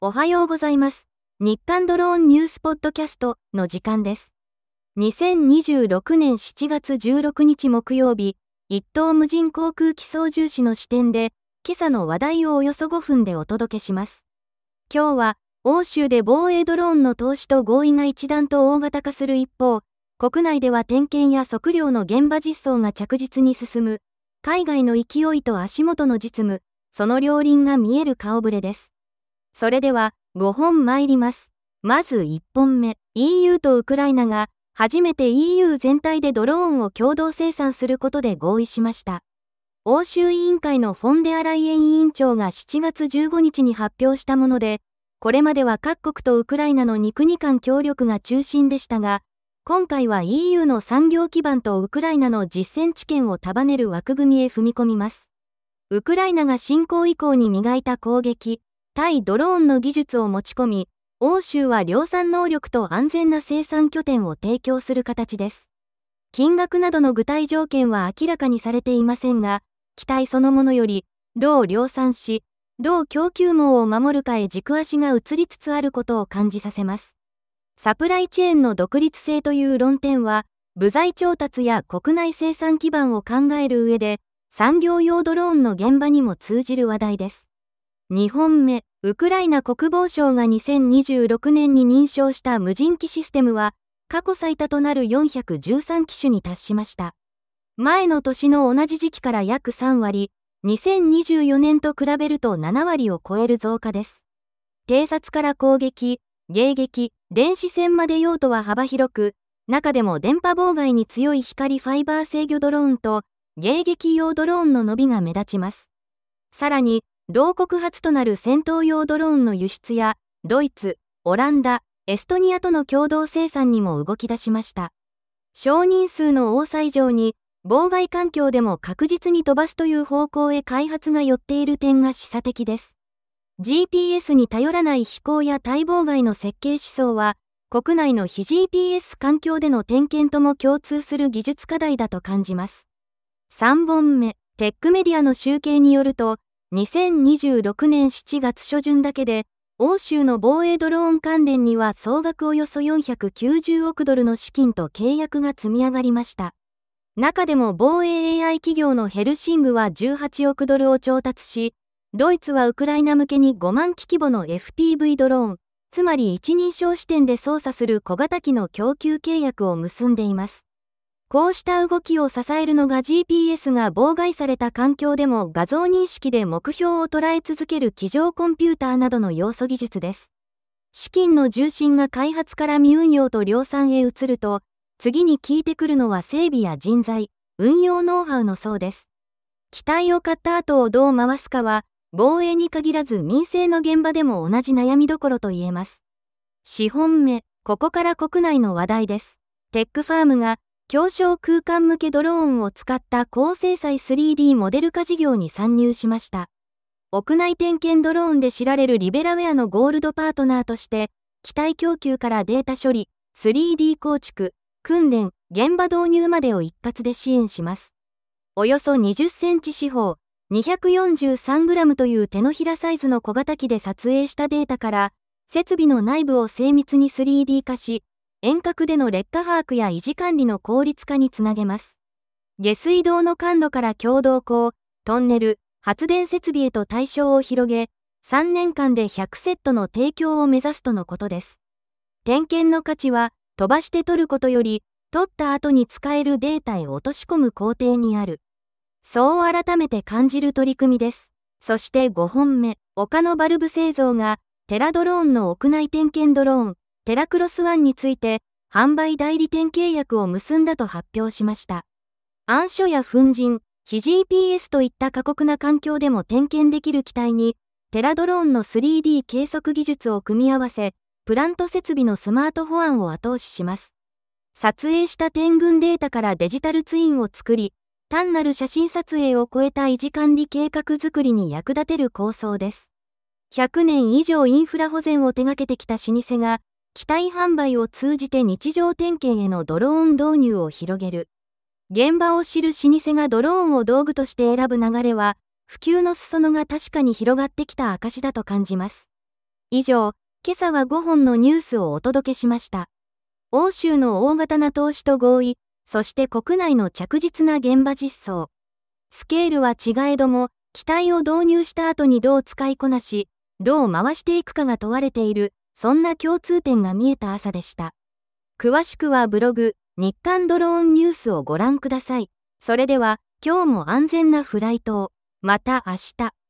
おはようございます。日刊ドローンニュースポッドキャストの時間です。2026年7月16日木曜日、一等無人航空機操縦士の視点で、今朝の話題をおよそ5分でお届けします。今日は、欧州で防衛ドローンの投資と合意が一段と大型化する一方、国内では点検や測量の現場実装が着実に進む、海外の勢いと足元の実務、その両輪が見える顔ぶれです。それでは、5本参ります。まず1本目、EU とウクライナが、初めて EU 全体でドローンを共同生産することで合意しました。欧州委員会のフォンデアライエン委員長が7月15日に発表したもので、これまでは各国とウクライナの2国間協力が中心でしたが、今回は EU の産業基盤とウクライナの実践知見を束ねる枠組みへ踏み込みます。ウクライナが侵攻以降に磨いた攻撃、対ドローンの技術を持ち込み、欧州は量産能力と安全な生産拠点を提供する形です。金額などの具体条件は明らかにされていませんが、機体そのものより、どう量産し、どう供給網を守るかへ軸足が移りつつあることを感じさせます。サプライチェーンの独立性という論点は、部材調達や国内生産基盤を考える上で、産業用ドローンの現場にも通じる話題です。2本目、ウクライナ国防省が2026年に認証した無人機システムは、過去最多となる413機種に達しました。前の年の同じ時期から約3割、2024年と比べると7割を超える増加です。偵察から攻撃、迎撃、電子戦まで用途は幅広く、中でも電波妨害に強い光ファイバー制御ドローンと、迎撃用ドローンの伸びが目立ちます。さらに、同国初となる戦闘用ドローンの輸出や、ドイツ、オランダ、エストニアとの共同生産にも動き出しました。少人数の多さ以上に、妨害環境でも確実に飛ばすという方向へ開発が寄っている点が示唆的です。GPS に頼らない飛行や対妨害の設計思想は、国内の非 GPS 環境での点検とも共通する技術課題だと感じます。3本目、テックメディアの集計によると、2026年7月初旬だけで、欧州の防衛ドローン関連には総額およそ490億ドルの資金と契約が積み上がりました。中でも防衛 AI 企業のヘルシングは18億ドルを調達し、ドイツはウクライナ向けに5万機規模の FPV ドローン、つまり一人称視点で操作する小型機の供給契約を結んでいます。こうした動きを支えるのが GPS が妨害された環境でも画像認識で目標を捉え続ける机上コンピューターなどの要素技術です。資金の重心が開発から未運用と量産へ移ると、次に効いてくるのは整備や人材、運用ノウハウの層です。機体を買った後をどう回すかは、防衛に限らず民生の現場でも同じ悩みどころと言えます。4本目、ここから国内の話題です。テックファームが、狭小空間向けドローンを使った高精細 3D モデル化事業に参入しました。屋内点検ドローンで知られるリベラウェアのゴールドパートナーとして、機体供給からデータ処理、3D 構築、訓練、現場導入までを一括で支援します。およそ20センチ四方、243グラムという手のひらサイズの小型機で撮影したデータから、設備の内部を精密に 3D 化し、遠隔での劣化把握や維持管理の効率化につなげます。下水道の管路から共同溝、トンネル、発電設備へと対象を広げ、3年間で100セットの提供を目指すとのことです。点検の価値は、飛ばして取ることより、取った後に使えるデータへ落とし込む工程にある。そう改めて感じる取り組みです。そして5本目、岡野バルブ製造が、テラドローンの屋内点検ドローン、テラクロス1について、販売代理店契約を結んだと発表しました。暗所や粉塵、非 GPS といった過酷な環境でも点検できる機体に、テラドローンの 3D 計測技術を組み合わせ、プラント設備のスマート保安を後押しします。撮影した点群データからデジタルツインを作り、単なる写真撮影を超えた維持管理計画作りに役立てる構想です。100年以上インフラ保全を手掛けてきた老舗が、機体販売を通じて日常点検へのドローン導入を広げる。現場を知る老舗がドローンを道具として選ぶ流れは、普及の裾野が確かに広がってきた証だと感じます。 以上、今朝は5本のニュースをお届けしました。欧州の大型な投資と合意、そして国内の着実な現場実装。スケールは違えども、機体を導入した後にどう使いこなし、どう回していくかが問われている、そんな共通点が見えた朝でした。詳しくはブログ、日刊ドローンニュースをご覧ください。それでは、今日も安全なフライトを。また明日。